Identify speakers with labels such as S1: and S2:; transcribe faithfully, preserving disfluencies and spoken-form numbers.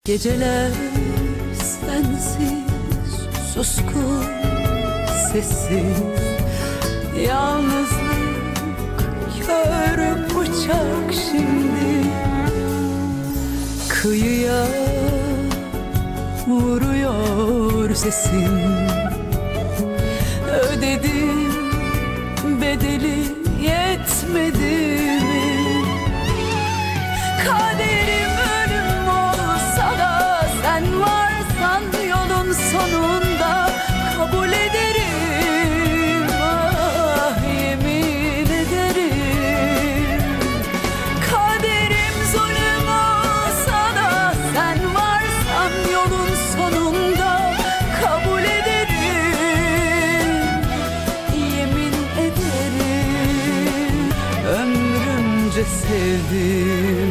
S1: Geceler sensiz, suskun, sessiz, yalnızlık kör bıçak şimdi. Kıyıya vuruyor sesin. Ödedim bedeli, yetmedi mi? Kaderim ölüm olsa da sen varsan yolun sonunda kabul ederim. Ah, yemin ederim. Kaderim zulüm olsa da sen varsan yolun sonunda kabul ederim. Yemin ederim, ömrümce sevdim.